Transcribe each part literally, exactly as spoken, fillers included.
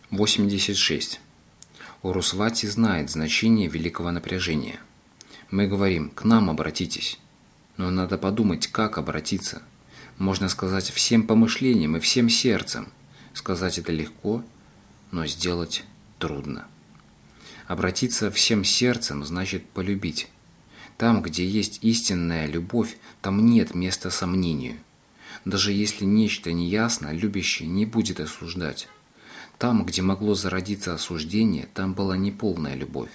восемьдесят шесть. Урусвати знает значение великого напряжения. Мы говорим: к нам обратитесь. Но надо подумать, как обратиться. Можно сказать всем помышлением и всем сердцем. Сказать это легко, но сделать трудно. Обратиться всем сердцем значит полюбить. Там, где есть истинная любовь, там нет места сомнению. Даже если нечто неясно, любящий не будет осуждать. Там, где могло зародиться осуждение, там была неполная любовь.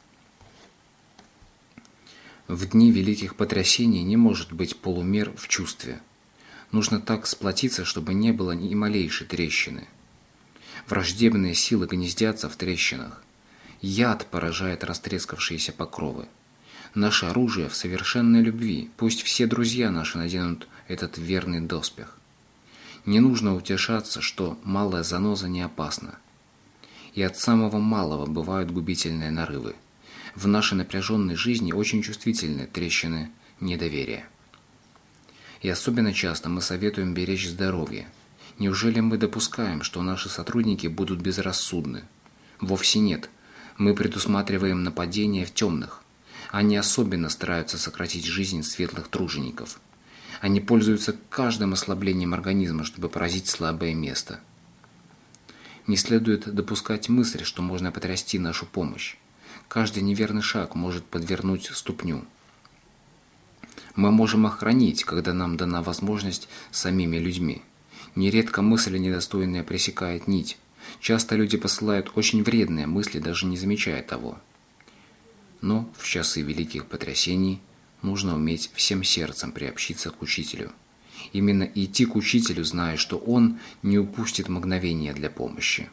В дни великих потрясений не может быть полумер в чувстве. Нужно так сплотиться, чтобы не было ни малейшей трещины. Враждебные силы гнездятся в трещинах. Яд поражает растрескавшиеся покровы. Наше оружие в совершенной любви. Пусть все друзья наши наденут этот верный доспех. Не нужно утешаться, что малая заноза не опасна. И от самого малого бывают губительные нарывы. В нашей напряженной жизни очень чувствительны трещины недоверия. И особенно часто мы советуем беречь здоровье. Неужели мы допускаем, что наши сотрудники будут безрассудны? Вовсе нет. Мы предусматриваем нападения в темных. Они особенно стараются сократить жизнь светлых тружеников. Они пользуются каждым ослаблением организма, чтобы поразить слабое место. Не следует допускать мысль, что можно потрясти нашу помощь. Каждый неверный шаг может подвернуть ступню. Мы можем охранить, когда нам дана возможность, самими людьми. Нередко мысль недостойная пресекает нить. Часто люди посылают очень вредные мысли, даже не замечая того. Но в часы великих потрясений нужно уметь всем сердцем приобщиться к учителю. Именно идти к учителю, зная, что он не упустит мгновения для помощи.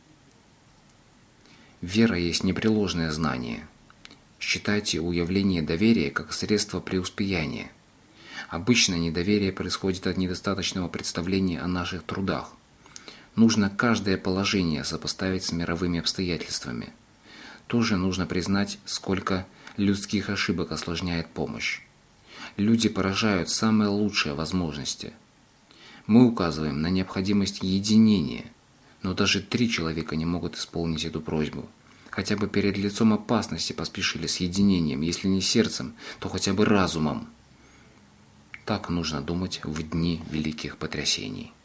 Вера есть непреложное знание. Считайте уявление доверия как средство преуспеяния. Обычно недоверие происходит от недостаточного представления о наших трудах. Нужно каждое положение сопоставить с мировыми обстоятельствами. Тоже нужно признать, сколько людских ошибок осложняет помощь. Люди поражают самые лучшие возможности. Мы указываем на необходимость единения, но даже три человека не могут исполнить эту просьбу. Хотя бы перед лицом опасности поспешили с единением, если не сердцем, то хотя бы разумом. Так нужно думать в дни великих потрясений.